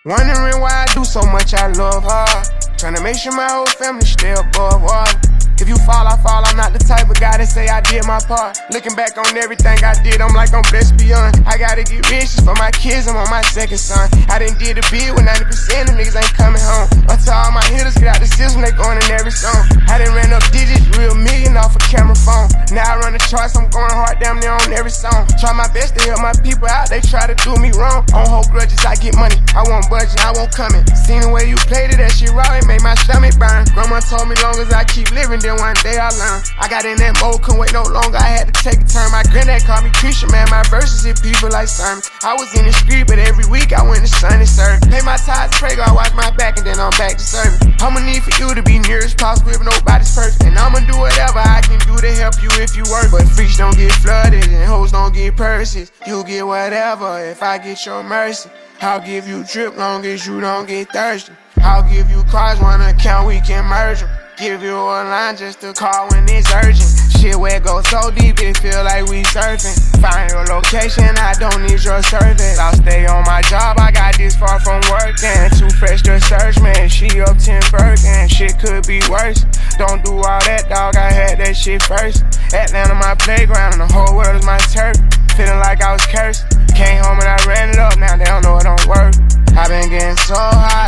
Wondering why I do so much, I love hard. Tryna make sure my whole family stay above water. If you fall, I fall, I'm not the type of guy that say I did my part. Looking back on everything I did, I'm like I'm blessed beyond. I gotta get rich for my kids, I'm on my second son. I done did a bid when 90% of niggas ain't coming home. Until all my hitters get out the system, they going in every song. I done ran up digits, real million off a camera phone. Now I run the charts, I'm going hard damn near on every song. Try my best to help my people out, they try to do me wrong. On hold grudges, I get money, I won't budge, I won't come in. Seen the way you played it, that shit raw, it made my stomach burn. Grandma told me long as I keep living, then one day I learn. I got in that mode, couldn't wait no longer, I had to take a turn. My granddad called me Christian, man, my verses hit people like sermons. I was in the street, but every week I went to Sunday service. Pay my tithes, pray God, watch my back, and then I'm back to serving. I'ma need for you to be near as possible if nobody's perfect. And I'ma do whatever I can do to help you if you work. But freaks don't get flooded and hoes don't get purses. You get whatever if I get your mercy. I'll give you drip long as you don't get thirsty. I'll give you cars, one account, we can merge them. Give you a line just to call when it's urgent. Shit where it goes so deep, it feel like we surfing. Find your location, I don't need your service. I'll stay on my job, I got this far from work. And too fresh to search, man, she up 10 and shit could be worse. Don't do all that, dog, I had that shit first. Atlanta my playground, and the whole world is my turf. Feeling like I was cursed. Came home and I ran it up, now they don't know it don't work. I been getting so high,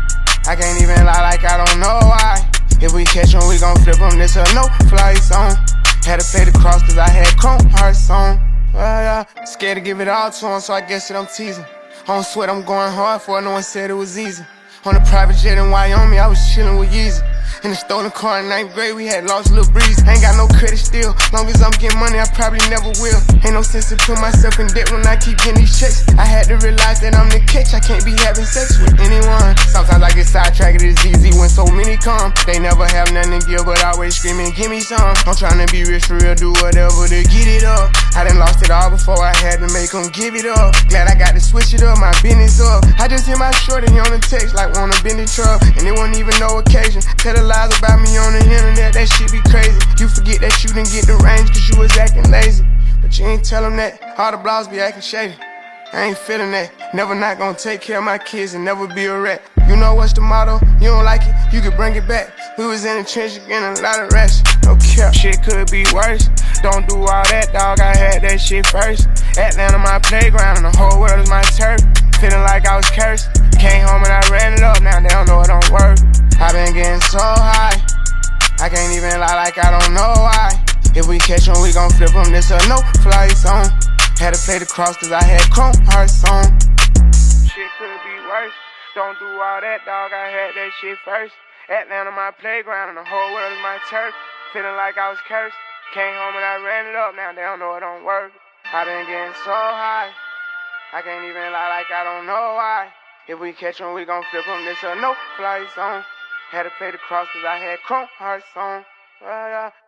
I can't even lie like I don't know why. If we catch 'em, we gon' flip 'em, this a no-fly zone. Had to play the cross cause I had Chrome Hearts on. Scared to give it all to 'em, so I guess that I'm teasing. I don't sweat, I'm going hard for it, no one said it was easy. On a private jet in Wyoming, I was chillin' with Yeezy. In a stolen car in 9th grade, we had lost a little breeze. Ain't got no credit still, long as I'm getting money, I probably never will. Ain't no sense to put myself in debt when I keep getting these checks. I had to realize that I'm the catch, I can't be having sex with anyone. Sometimes I get sidetracked, it's easy when so many come. They never have nothing to give, but always screaming, give me some. I'm trying to be rich for real, do whatever to get it up. I done lost it all before I had to make them give it up. Glad I got to switch it up, my business up. I just hit my shorty on the text like wanna bend the truck, and it wasn't even no occasion. Tell the lies about me on the internet, that shit be crazy. You forget that you didn't get the range cause you was acting lazy. But you ain't tell them that, all the blogs be acting shady. I ain't feeling that, never not gonna take care of my kids and never be a rat. You know what's the motto, you don't like it, you can bring it back. We was in the trenches getting a lot of rest, no cap, shit could be worse. Don't do all that, dog, I had that shit first. Atlanta my playground and the whole world is my turf. Feeling like I was cursed, came home and I ran it up, now they don't know it don't work. I been getting so high, I can't even lie like I don't know why. If we catch 'em, we gon' flip 'em, this a no-fly zone. Had to play the cross cause I had Chrome Hearts on. Shit could be worse, don't do all that, dog, I had that shit first. Atlanta my playground and the whole world is my turf. Feeling like I was cursed, came home and I ran it up, now they don't know it don't work. I been getting so high, I can't even lie like I don't know why. If we catch 'em, we gon' flip 'em, this a no-fly zone. Had to play the cross cause I had Chrome Hearts on.